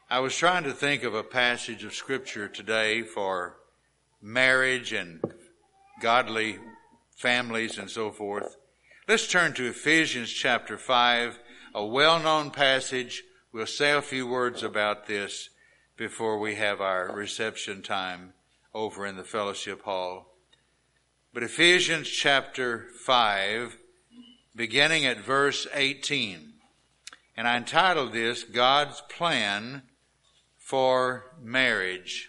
I was trying to think of a passage of Scripture today for marriage and godly families and so forth. Let's turn to Ephesians chapter 5, a well-known passage. We'll say a few words about this before we have our reception time over in the fellowship hall. But Ephesians chapter 5, beginning at verse 18. And I entitled this, God's Plan for Marriage.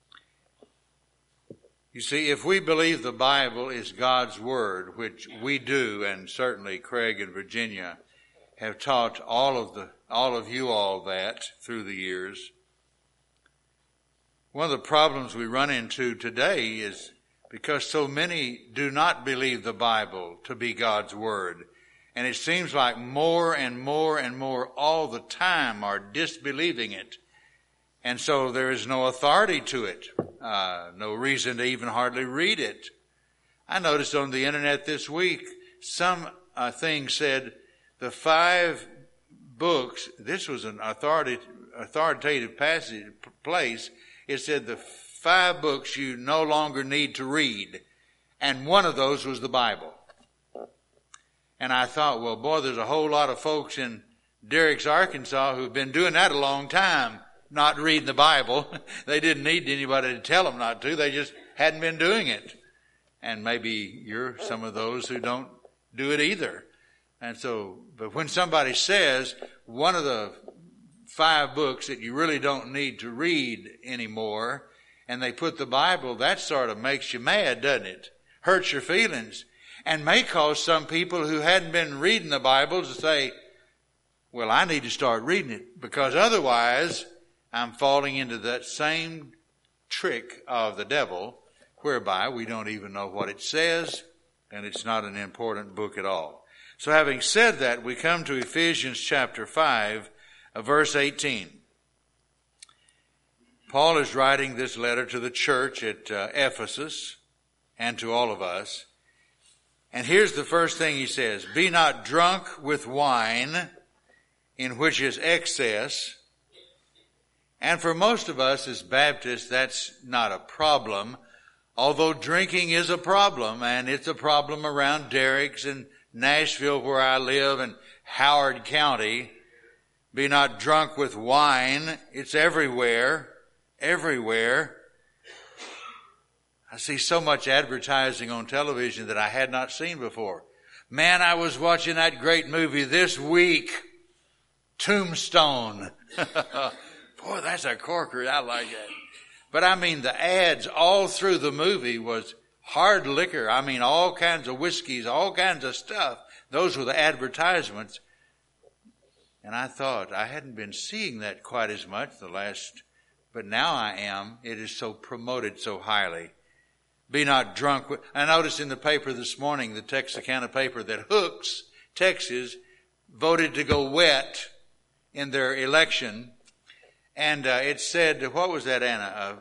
You see, if we believe the Bible is God's Word, which we do, and certainly Craig and Virginia have taught all of you all that through the years, one of the problems we run into today is because so many do not believe the Bible to be God's Word. And it seems like more and more and more all the time are disbelieving it. And so there is no authority to it, no reason to even hardly read it. I noticed on the internet this week, some thing said the 5 books, this was an authoritative place, it said the 5 books you no longer need to read. And one of those was the Bible. And I thought, well, boy, there's a whole lot of folks in Derricks, Arkansas who've been doing that a long time, not reading the Bible. They didn't need anybody to tell them not to. They just hadn't been doing it. And maybe you're some of those who don't do it either. And so, but when somebody says one of the 5 books that you really don't need to read anymore, and they put the Bible, that sort of makes you mad, doesn't it? Hurts your feelings. And may cause some people who hadn't been reading the Bible to say, well, I need to start reading it, because otherwise I'm falling into that same trick of the devil, whereby we don't even know what it says, and it's not an important book at all. So having said that, we come to Ephesians chapter 5, verse 18. Paul is writing this letter to the church at Ephesus and to all of us. And here's the first thing he says, be not drunk with wine, in which is excess. And for most of us as Baptists, that's not a problem, although drinking is a problem, and it's a problem around Derricks and Nashville where I live and Howard County. Be not drunk with wine. It's everywhere, everywhere. I see so much advertising on television that I had not seen before. Man, I was watching that great movie this week, Tombstone. Boy, that's a corker. I like that. But I mean, the ads all through the movie was hard liquor. I mean, all kinds of whiskeys, all kinds of stuff. Those were the advertisements. And I thought I hadn't been seeing that quite as much but now I am. It is so promoted so highly. Be not drunk. I noticed in the paper this morning, the Texarkana paper, that Hooks, Texas, voted to go wet in their election. And it said, what was that, Anna?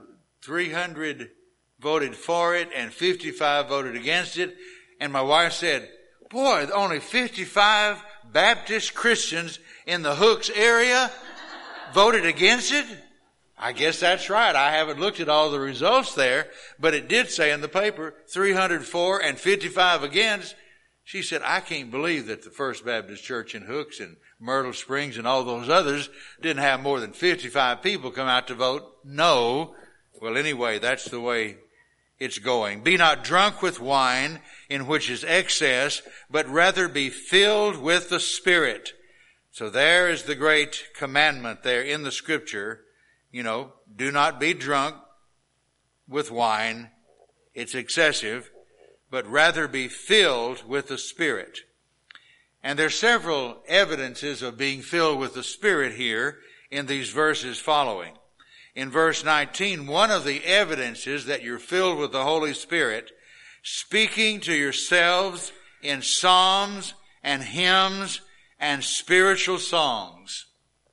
300 voted for it and 55 voted against it. And my wife said, boy, only 55 Baptist Christians in the Hooks area voted against it? I guess that's right. I haven't looked at all the results there, but it did say in the paper, 304 and 55 against. She said, I can't believe that the First Baptist Church in Hooks and Myrtle Springs and all those others didn't have more than 55 people come out to vote no. Well, anyway, that's the way it's going. Be not drunk with wine, in which is excess, but rather be filled with the Spirit. So there is the great commandment there in the Scripture. You know, do not be drunk with wine. It's excessive, but rather be filled with the Spirit. And there's several evidences of being filled with the Spirit here in these verses following. In verse 19, one of the evidences that you're filled with the Holy Spirit, speaking to yourselves in psalms and hymns and spiritual songs,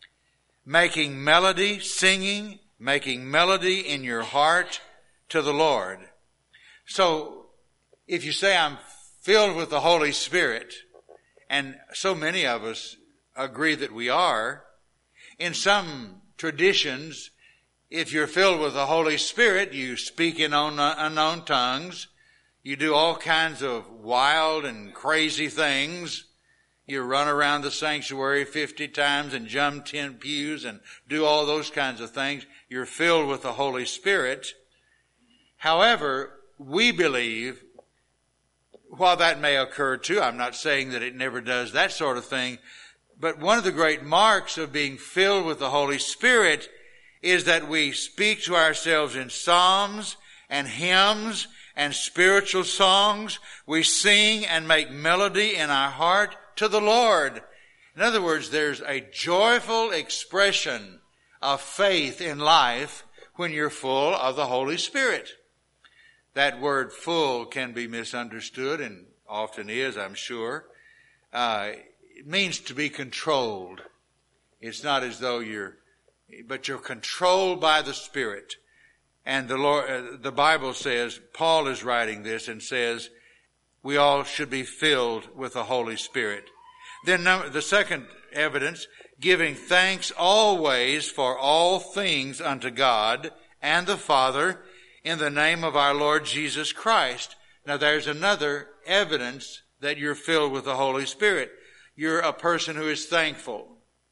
making melody, singing, making melody in your heart to the Lord. So, if you say, I'm filled with the Holy Spirit, and so many of us agree that we are, in some traditions. If you're filled with the Holy Spirit, you speak in unknown tongues. You do all kinds of wild and crazy things. You run around the sanctuary 50 times and jump 10 pews and do all those kinds of things. You're filled with the Holy Spirit. However, we believe, while that may occur too, I'm not saying that it never does that sort of thing, but one of the great marks of being filled with the Holy Spirit is that we speak to ourselves in psalms and hymns and spiritual songs. We sing and make melody in our heart to the Lord. In other words, there's a joyful expression of faith in life when you're full of the Holy Spirit. That word full can be misunderstood, and often is, I'm sure. It means to be controlled. It's not as though you're controlled by the Spirit. And the Bible says, Paul is writing this and says, we all should be filled with the Holy Spirit. Then the second evidence, giving thanks always for all things unto God and the Father in the name of our Lord Jesus Christ. Now there's another evidence that you're filled with the Holy Spirit. You're a person who is thankful.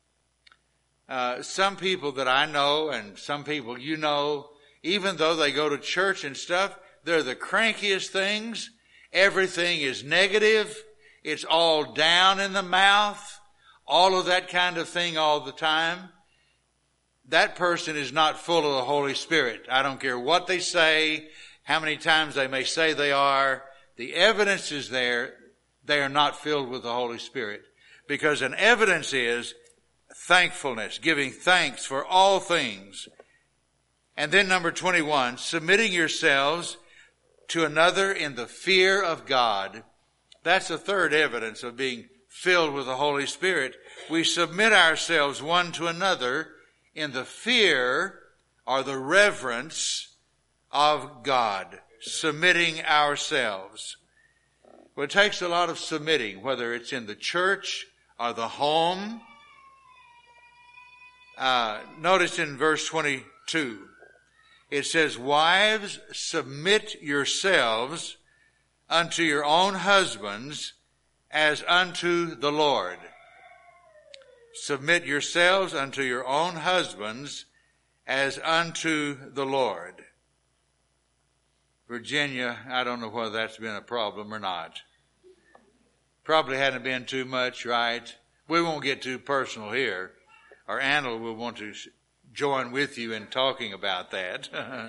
Some people that I know and some people you know, even though they go to church and stuff, they're the crankiest things. Everything is negative. It's all down in the mouth. All of that kind of thing all the time. That person is not full of the Holy Spirit. I don't care what they say, how many times they may say they are. The evidence is there. They are not filled with the Holy Spirit. Because an evidence is thankfulness, giving thanks for all things. And then number 21, submitting yourselves to another in the fear of God. That's the third evidence of being filled with the Holy Spirit. We submit ourselves one to another in the fear or the reverence of God. Submitting ourselves. Well, it takes a lot of submitting, whether it's in the church or the home. Notice in verse 22, it says, wives, submit yourselves unto your own husbands as unto the Lord. Submit yourselves unto your own husbands as unto the Lord. Virginia, I don't know whether that's been a problem or not. Probably hadn't been too much, right? We won't get too personal here. Or Anna will want to join with you in talking about that.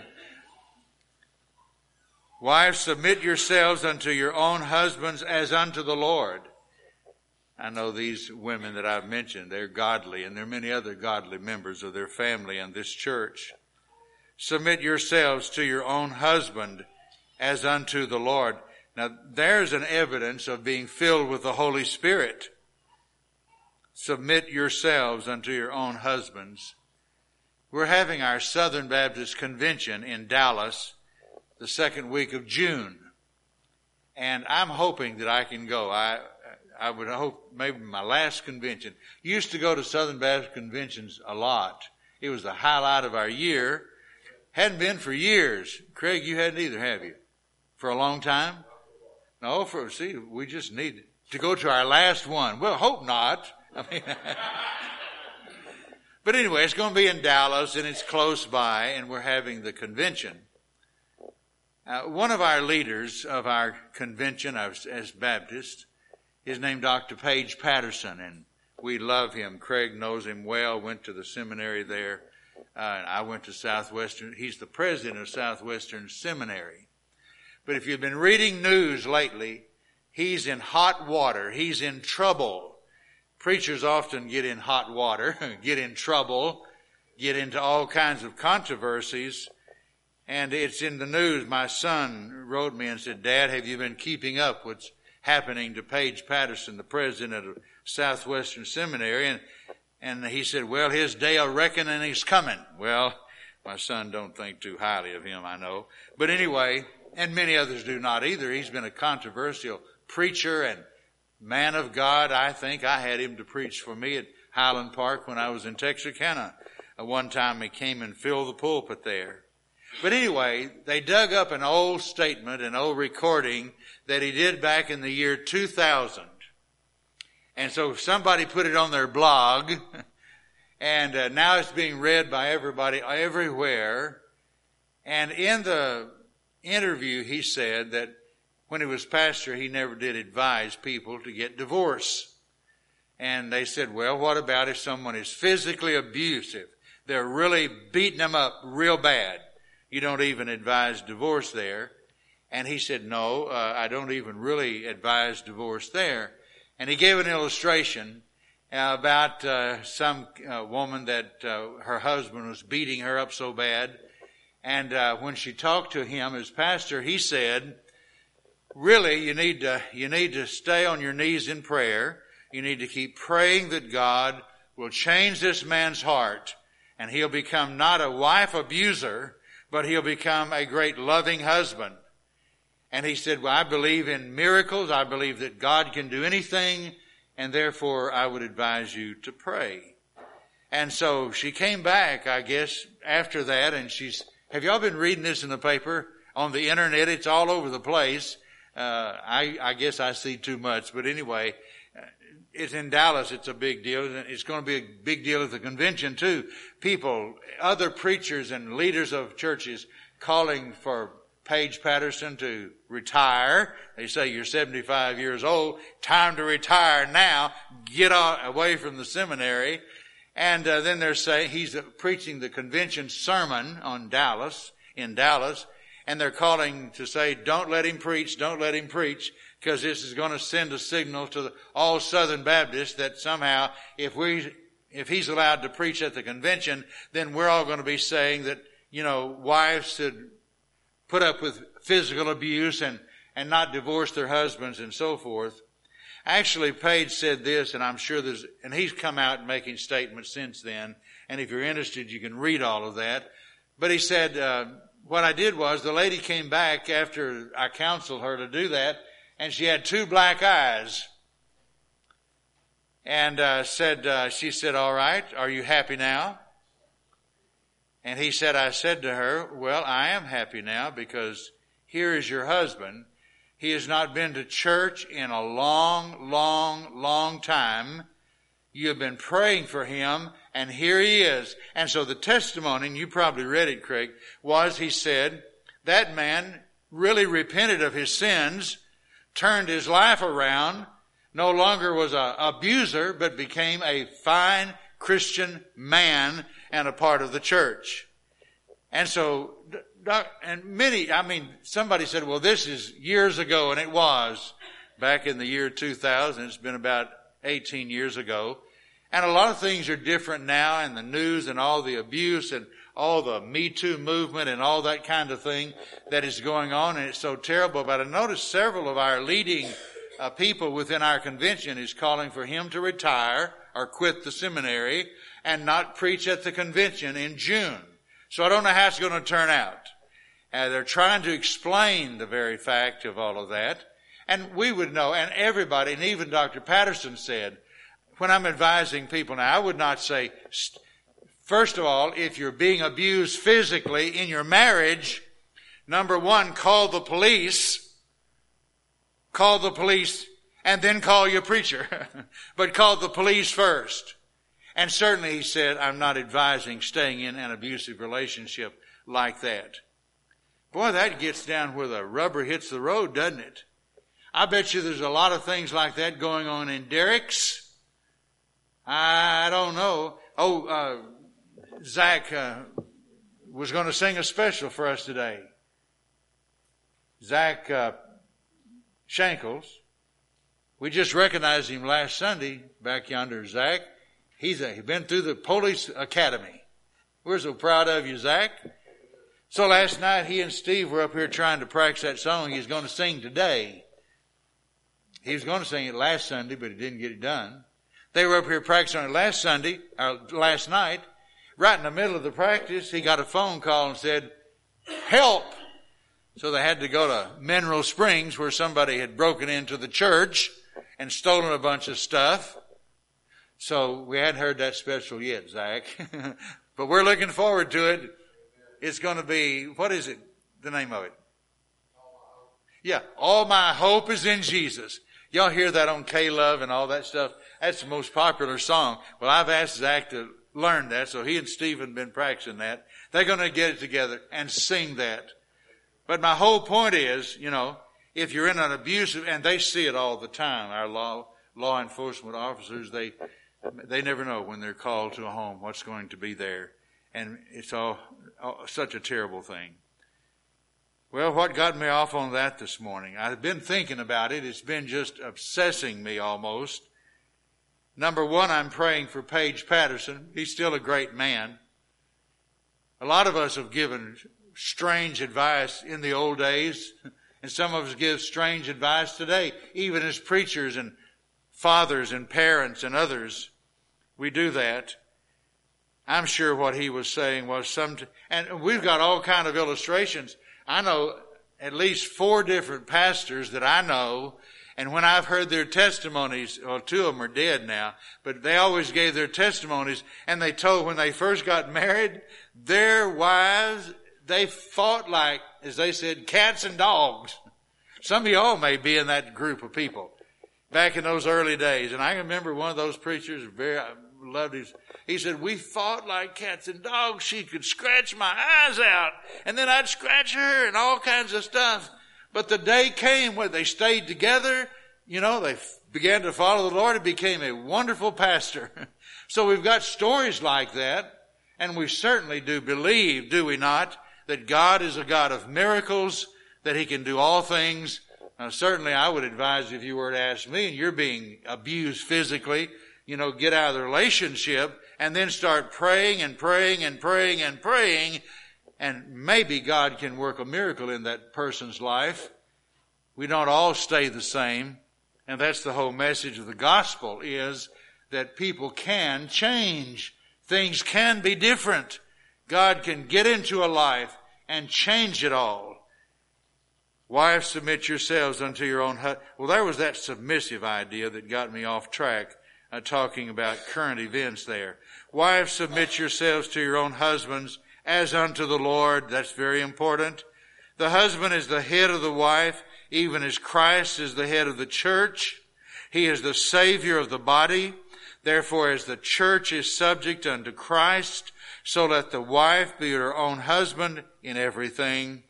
Wives, submit yourselves unto your own husbands as unto the Lord. I know these women that I've mentioned, they're godly, and there are many other godly members of their family in this church. Submit yourselves to your own husband as unto the Lord. Now, there's an evidence of being filled with the Holy Spirit. Submit yourselves unto your own husbands. We're having our Southern Baptist Convention in Dallas the second week of June. And I'm hoping that I can go. I would hope maybe my last convention. Used to go to Southern Baptist conventions a lot. It was the highlight of our year. Hadn't been for years. Craig, you hadn't either, have you? For a long time? No, we just need to go to our last one. Well, hope not. I mean, but anyway, it's going to be in Dallas, and it's close by, and we're having the convention. One of our leaders of our convention as Baptists is named Dr. Page Patterson, and we love him. Craig knows him well, went to the seminary there. And I went to Southwestern. He's the president of Southwestern Seminary. But if you've been reading news lately, he's in hot water. He's in trouble. Preachers often get in hot water, get in trouble, get into all kinds of controversies. And it's in the news. My son wrote me and said, Dad, have you been keeping up what's happening to Page Patterson, the president of Southwestern Seminary? And he said, well, his day of reckoning is coming. Well, my son don't think too highly of him, I know. But anyway, and many others do not either. He's been a controversial preacher and man of God. I think I had him to preach for me at Highland Park when I was in Texarkana One time he came and filled the pulpit there. But anyway, they dug up an old statement, an old recording that he did back in the year 2000. And so somebody put it on their blog, and now it's being read by everybody everywhere. And in the interview, he said that when he was pastor, he never did advise people to get divorced. And they said, well, what about if someone is physically abusive? They're really beating them up real bad. You don't even advise divorce there. And he said, no, I don't even really advise divorce there. And he gave an illustration about some woman that her husband was beating her up so bad. And when she talked to him as pastor, he said, really, you need to stay on your knees in prayer. You need to keep praying that God will change this man's heart, and he'll become not a wife abuser, but he'll become a great loving husband. And he said, well, I believe in miracles. I believe that God can do anything, and therefore I would advise you to pray. And so she came back, I guess, after that, and have y'all been reading this in the paper? On the internet, it's all over the place. I guess I see too much, but anyway, it's in Dallas. It's a big deal. It's going to be a big deal at the convention too. People, other preachers and leaders of churches calling for Paige Patterson to retire. They say you're 75 years old. Time to retire now. Get away from the seminary. And then they're saying he's preaching the convention sermon in Dallas. And they're calling to say, don't let him preach, because this is going to send a signal to all Southern Baptists that somehow if he's allowed to preach at the convention, then we're all going to be saying that, wives should put up with physical abuse and not divorce their husbands and so forth. Actually, Paige said this, and I'm sure and he's come out making statements since then, and if you're interested, you can read all of that. But he said, what I did was the lady came back after I counseled her to do that, and she had 2 black eyes. And she said, all right, are you happy now? And he said, I said to her, well, I am happy now because here is your husband. He has not been to church in a long, long, long time. You have been praying for him, and here he is. And so the testimony, and you probably read it, Craig, was he said, that man really repented of his sins, turned his life around, no longer was an abuser, but became a fine Christian man and a part of the church. And so, somebody said, well, this is years ago, and it was back in the year 2000. It's been about 18 years ago. And a lot of things are different now, and the news and all the abuse and all the Me Too movement and all that kind of thing that is going on, and it's so terrible. But I noticed several of our leading people within our convention is calling for him to retire or quit the seminary and not preach at the convention in June. So I don't know how it's going to turn out. They're trying to explain the very fact of all of that. And we would know, and everybody, and even Dr. Patterson said, when I'm advising people now, I would not say, first of all, if you're being abused physically in your marriage, number one, call the police, and then call your preacher. But call the police first. And certainly he said, I'm not advising staying in an abusive relationship like that. Boy, that gets down where the rubber hits the road, doesn't it? I bet you there's a lot of things like that going on in Derrick's. I don't know. Zach was going to sing a special for us today. Zach Shankles. We just recognized him last Sunday back yonder, Zach. He's been through the police academy. We're so proud of you, Zach. So last night he and Steve were up here trying to practice that song he's going to sing today. He was going to sing it last Sunday, but he didn't get it done. They were up here practicing it last night. Right in the middle of the practice, he got a phone call and said, help! So they had to go to Mineral Springs where somebody had broken into the church and stolen a bunch of stuff. So we hadn't heard that special yet, Zach. But we're looking forward to it. It's going to be, what is it? The name of it? Yeah, All My Hope is in Jesus. Y'all hear that on K-Love and all that stuff? That's the most popular song. Well, I've asked Zach to learn that, so he and Stephen have been practicing that. They're going to get it together and sing that. But my whole point is, if you're in an abusive, and they see it all the time, our law enforcement officers, they never know when they're called to a home what's going to be there. And it's all such a terrible thing. Well, what got me off on that this morning? I've been thinking about it. It's been just obsessing me almost. Number one, I'm praying for Paige Patterson. He's still a great man. A lot of us have given strange advice in the old days, and some of us give strange advice today, even as preachers and fathers and parents and others. We do that. I'm sure what he was saying was and we've got all kind of illustrations. I know at least 4 different pastors that I know, and when I've heard their testimonies, well, 2 of them are dead now, but they always gave their testimonies, and they told when they first got married, their wives, they fought like, as they said, cats and dogs. Some of y'all may be in that group of people back in those early days. And I remember one of those preachers, I loved his, he said, we fought like cats and dogs. She could scratch my eyes out, and then I'd scratch her and all kinds of stuff. But the day came when they stayed together. They began to follow the Lord and became a wonderful pastor. So we've got stories like that. And we certainly do believe, do we not, that God is a God of miracles, that He can do all things. Certainly I would advise, if you were to ask me and you're being abused physically, get out of the relationship and then start praying and praying and praying and praying. And maybe God can work a miracle in that person's life. We don't all stay the same. And that's the whole message of the gospel, is that people can change. Things can be different. God can get into a life and change it all. Wives, submit yourselves unto your own husband. Well, there was that submissive idea that got me off track, talking about current events there. Wives, submit yourselves to your own husbands as unto the Lord. That's very important. The husband is the head of the wife, even as Christ is the head of the church. He is the Savior of the body. Therefore, as the church is subject unto Christ, so let the wife be her own husband in everything.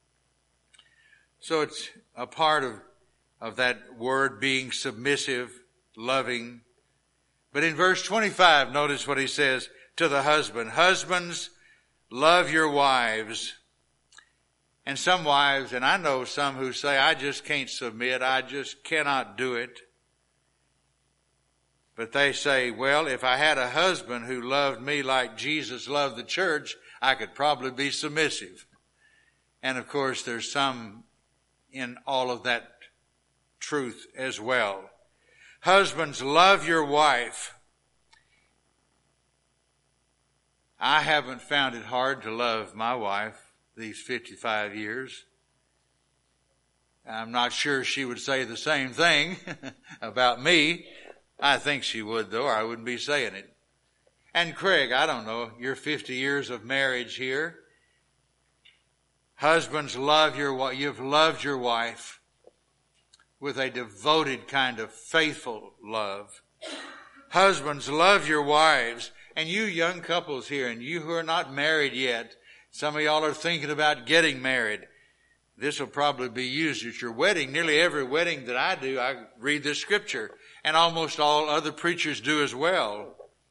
So it's a part of that word being submissive, loving. But in verse 25, notice what he says to the husband. Husbands, love your wives. And some wives, and I know some who say, I just can't submit, I just cannot do it. But they say, well, if I had a husband who loved me like Jesus loved the church, I could probably be submissive. And of course, there's some in all of that truth as well. Husbands, love your wife. I haven't found it hard to love my wife these 55 years. I'm not sure she would say the same thing about me. I think she would, though, or I wouldn't be saying it. And Craig, I don't know, you're 50 years of marriage here. Husbands, love your wife. You've loved your wife with a devoted kind of faithful love. Husbands, love your wives. And you young couples here, and you who are not married yet, some of y'all are thinking about getting married. This will probably be used at your wedding. Nearly every wedding that I do, I read this scripture. And almost all other preachers do as well.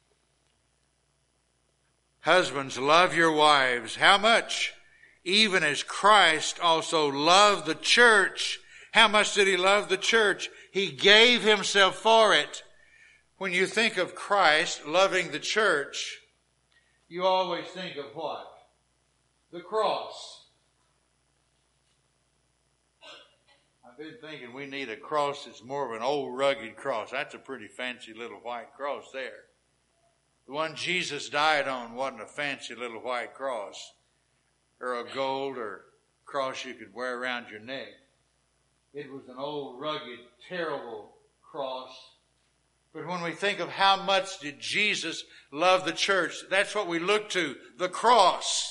Husbands, love your wives. How much? Even as Christ also loved the church. How much did He love the church? He gave Himself for it. When you think of Christ loving the church, you always think of what? The cross. I've been thinking we need a cross that's more of an old rugged cross. That's a pretty fancy little white cross there. The one Jesus died on wasn't a fancy little white cross, or a gold or cross you could wear around your neck. It was an old rugged, terrible cross But when we think of how much did Jesus love the church, that's what we look to, the cross.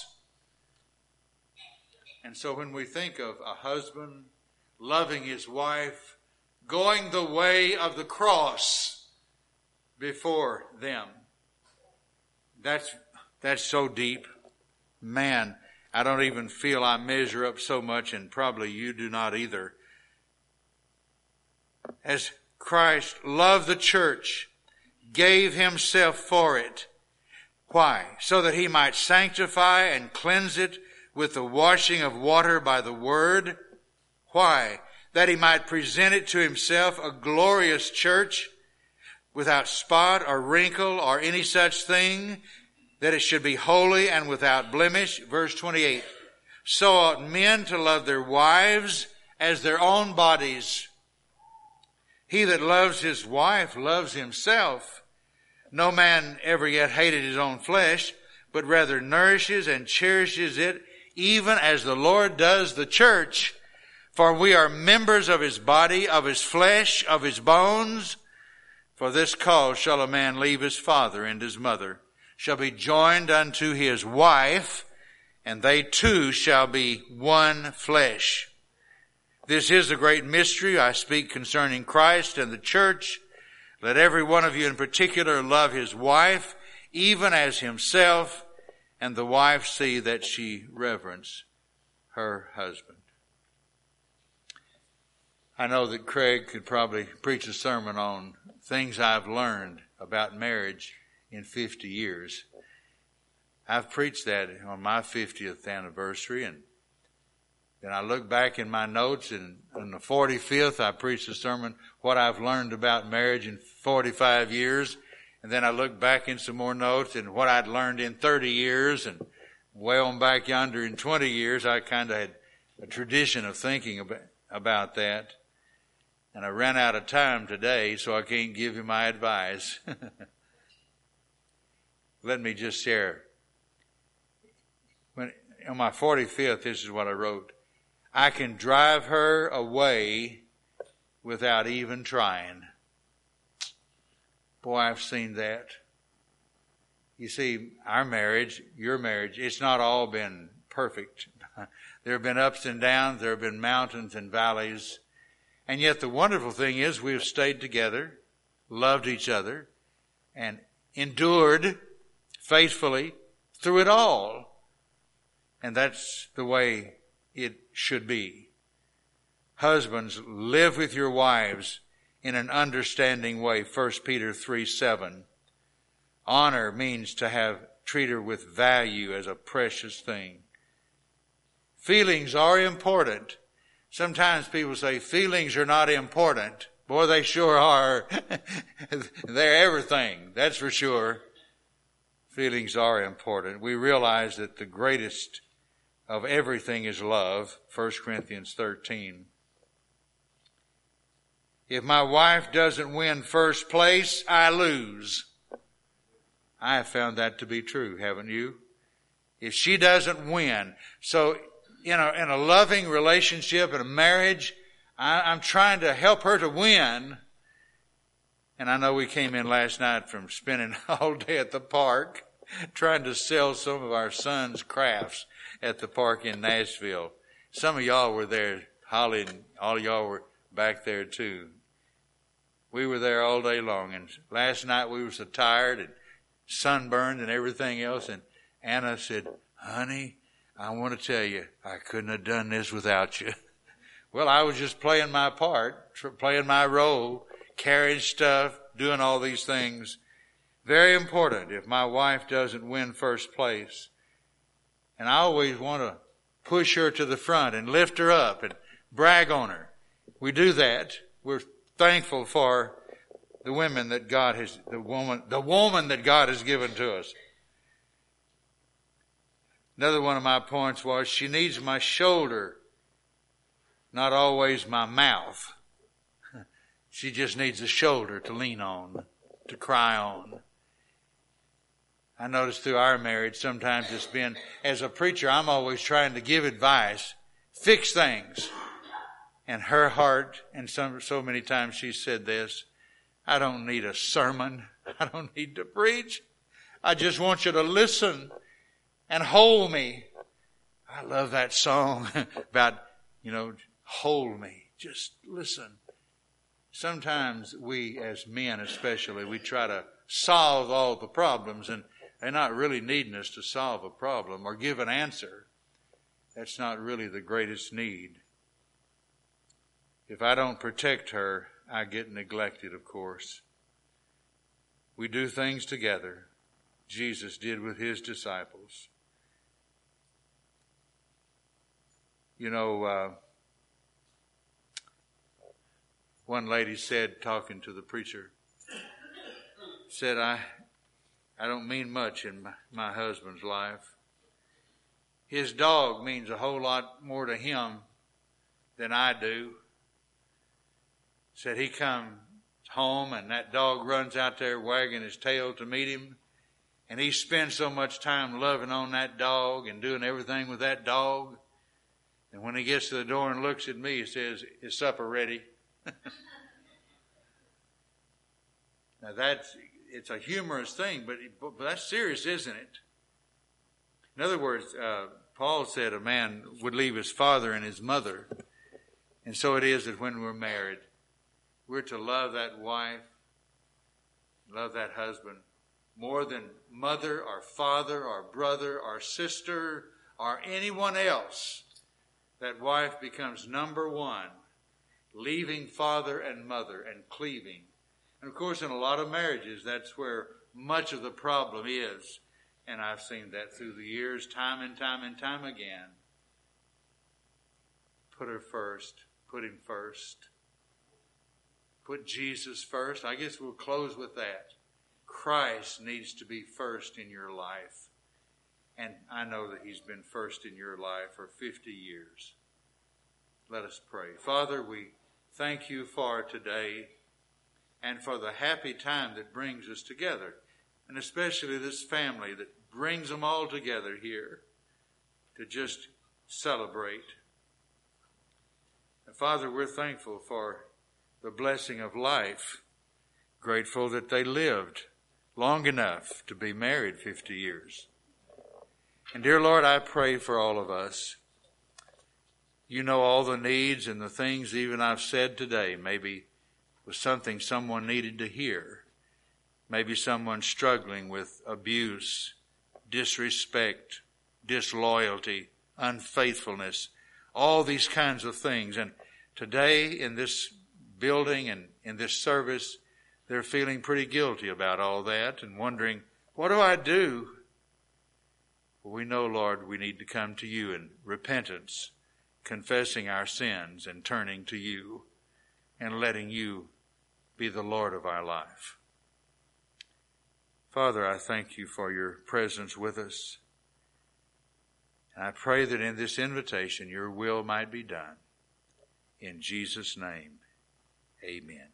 And so when we think of a husband loving his wife, going the way of the cross before them, that's so deep. Man, I don't even feel I measure up so much, and probably you do not either. As Christ loved the church, gave himself for it. Why? So that he might sanctify and cleanse it with the washing of water by the word. Why? That he might present it to himself a glorious church, without spot or wrinkle or any such thing, that it should be holy and without blemish. Verse 28. So ought men to love their wives as their own bodies. He that loves his wife loves himself. No man ever yet hated his own flesh, but rather nourishes and cherishes it, even as the Lord does the church. For we are members of his body, of his flesh, of his bones. For this cause shall a man leave his father and his mother, shall be joined unto his wife, and they two shall be one flesh. This is the great mystery I speak concerning Christ and the church. Let every one of you in particular love his wife, even as himself, and the wife see that she reverence her husband. I know that Craig could probably preach a sermon on things I've learned about marriage in 50 years. I've preached that on my 50th anniversary, and then I look back in my notes, and on the 45th I preached a sermon, what I've learned about marriage in 45 years. And then I look back in some more notes and what I'd learned in 30 years, and way on back yonder in 20 years, I kind of had a tradition of thinking about that. And I ran out of time today, so I can't give you my advice. Let me just share. On my 45th, this is what I wrote. I can drive her away without even trying. Boy, I've seen that. You see, our marriage, your marriage, it's not all been perfect. There have been ups and downs. There have been mountains and valleys. And yet the wonderful thing is we have stayed together, loved each other, and endured faithfully through it all. And that's the way it should be. Husbands, live with your wives in an understanding way. 1 Peter 3:7. Honor means to treat her with value as a precious thing. Feelings are important. Sometimes people say feelings are not important. Boy, they sure are. They're everything, that's for sure. Feelings are important. We realize that the greatest of everything is love. 1 Corinthians 13. If my wife doesn't win first place, I lose. I have found that to be true, haven't you? If she doesn't win. So, in a loving relationship, in a marriage, I'm trying to help her to win. And I know we came in last night from spending all day at the park, trying to sell some of our son's crafts at the park in Nashville. Some of y'all were there. Holly and all y'all were back there too. We were there all day long, and last night we were so tired and sunburned and everything else, and Anna said, honey, I want to tell you, I couldn't have done this without you. Well, I was just playing my part, playing my role, carrying stuff, doing all these things. Very important if my wife doesn't win first place. And I always want to push her to the front and lift her up and brag on her. We do that. We're thankful for the women that God has, the woman that God has given to us. Another one of my points was she needs my shoulder, not always my mouth. She just needs a shoulder to lean on, to cry on. I noticed through our marriage, sometimes it's been, as a preacher, I'm always trying to give advice, fix things. And her heart, and so many times she said this, I don't need a sermon. I don't need to preach. I just want you to listen and hold me. I love that song about, hold me. Just listen. Sometimes we as men especially, we try to solve all the problems, and they're not really needing us to solve a problem or give an answer. That's not really the greatest need. If I don't protect her, I get neglected, of course. We do things together. Jesus did with his disciples. One lady said, talking to the preacher, said, I don't mean much in my husband's life. His dog means a whole lot more to him than I do. Said he comes home and that dog runs out there wagging his tail to meet him. And he spends so much time loving on that dog and doing everything with that dog. And when he gets to the door and looks at me, he says, "Is supper ready?" Now it's a humorous thing, but that's serious, isn't it? In other words, Paul said a man would leave his father and his mother. And so it is that when we're married, we're to love that wife, love that husband, more than mother or father or brother or sister or anyone else. That wife becomes number one, leaving father and mother and cleaving. And of course, in a lot of marriages, that's where much of the problem is. And I've seen that through the years, time and time and time again. Put her first. Put him first. Put Jesus first. I guess we'll close with that. Christ needs to be first in your life. And I know that he's been first in your life for 50 years. Let us pray. Father, we thank you for today and for the happy time that brings us together. And especially this family that brings them all together here to just celebrate. And Father, we're thankful for the blessing of life. Grateful that they lived long enough to be married 50 years. And dear Lord, I pray for all of us. You know all the needs and the things even I've said today. Maybe was something someone needed to hear. Maybe someone struggling with abuse, disrespect, disloyalty, unfaithfulness, all these kinds of things. And today in this building and in this service, they're feeling pretty guilty about all that and wondering, what do I do? Well, we know, Lord, we need to come to you in repentance, confessing our sins and turning to you and letting you be the Lord of our life. Father, I thank you for your presence with us. And I pray that in this invitation, your will might be done. In Jesus' name, amen.